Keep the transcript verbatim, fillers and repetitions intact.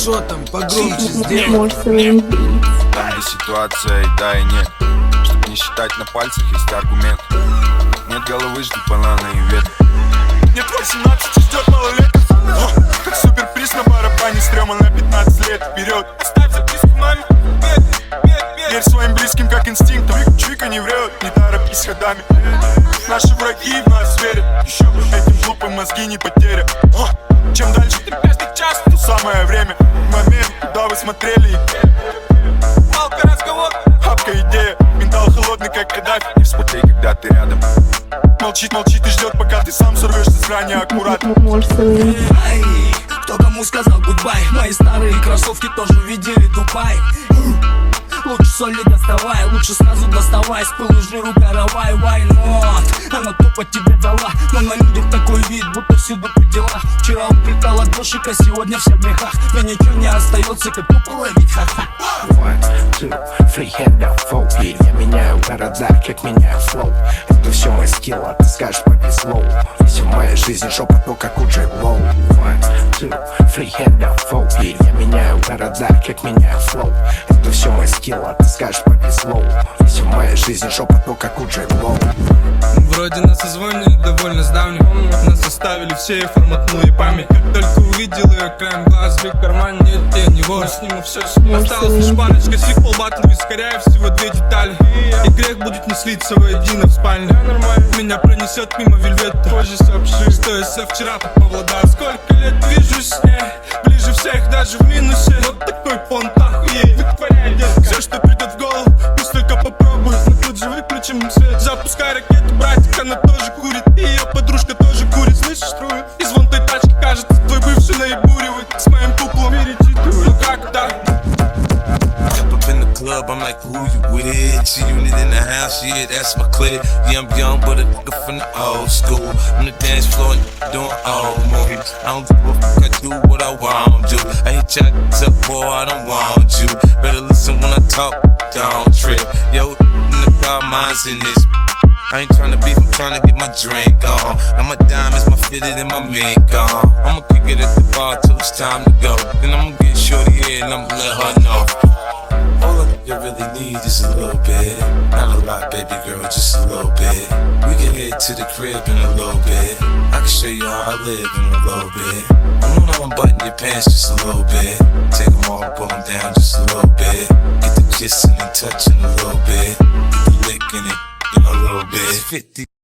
шо там, погромче сделай. Там где ситуация и да и нет. Чтоб не считать на пальцах, есть аргумент. Нет головы, жди бананы и ветки. Нет восемнадцати, ждет малолеток. Как суперприз на барабане, стрёма на пятнадцать лет вперед. Ставь записку маме. Верь своим близким как инстинктом. Чуйка не врет, не торопись ходами. Наши враги в нас верят. Еще бы этим глупым мозги не потеря. Чем дальше ты пятый час, то самое время. Момент, куда вы смотрели. Палка, разговор, хапка, идея. Ментал холодный, как Каддафи. Не вспотей, когда ты рядом. Молчит, молчит и ждет, пока ты сам сорвешься с грани аккуратно. Ай, кто кому сказал гудбай? Мои старые кроссовки тоже видели Дубай. Лучше соли доставай, лучше сразу доставай. С пылу жиру каравай, why not? Она тупо тебе дала, но на людях такой вид, будто всюду при делах. Вчера уплетал от душика, сегодня все в грехах. Мне ничего не остается, как тупо ловить ха-ха. One, two, three, hand up, four. Я меняю города, как меняю флоу. Это все мой скилл, а ты скажешь повезло. Все моя жизнь жопа, то как у Джей Лоу. One, two, three, hand up, four. Я меняю города, как меняю флоу. Это все мой скилл, а ты скажешь повезло. Все моя жизнь жопа, то как у Джей Лоу. Вроде нас созвонили довольно с давних. Нас оставили все и форматнули память. Только увидел ее краем глаз, в кармане нет, я не вор. Сниму все, осталось лишь парочка сиквел, батл, ускоряю всего две детали. И грех будет не слиться воедино в спальне. Меня пронесет мимо вельвета, позже сообщи, что я со вчера по Павлодар. Сколько лет движусь с ней, ближе всех даже в минусе. Вот такой понт, охуеть, вытворяй, детка. Все, что придет в голову, пусть только попробует. Мы тут же выключим свет, запускай ракету, братик, она тоже курит. И ее подружка тоже курит, слышишь струю? Из вон той тачки, кажется, твой бывший наебуривает. С моим куклом перечитывает, ну как так? Club, I'm like, who you with? G-Unit in the house, yeah, that's my clique. Yeah, I'm young, but a nigga from the old school. On the dance floor, doing old movies. I don't give a fuck, I do what I want to. I hit your up, boy, I don't want you. Better listen when I talk, don't trip. Yo, in the car, mine's in this. I ain't tryna beef, I'm tryna get my drink on. Now my diamonds, my fitted, and my mink on. I'ma kick it at the bar till it's time to go. Then I'ma get shorty here and I'ma let her know. All of you really need is a little bit. Not a lot, baby girl, just a little bit. We can head to the crib in a little bit. I can show you how I live in a little bit. I know I'm unbutton your pants just a little bit. Take them all, pull them down just a little bit. Get the kissing and touching a little bit. Get the licking it in a little bit. fifty